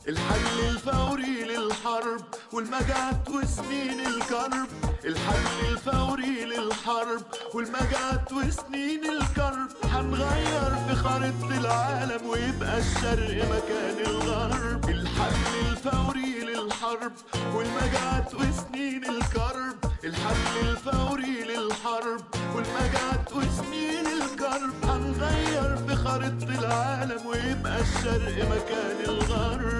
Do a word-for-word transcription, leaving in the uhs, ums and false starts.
الحل الفوري للحرب والمجاعات وسنين الكرب. الحل الفوري للحرب والمجاعات وسنين الكرب. هنغير في خريطة العالم ويبقى الشرق مكان الغرب. الحل الفوري للحرب والمجاعات وسنين الكرب. الحل الفوري للحرب والمجاعات وسنين الكرب. هنغير في خريطة العالم ويبقى الشرق مكان الغرب.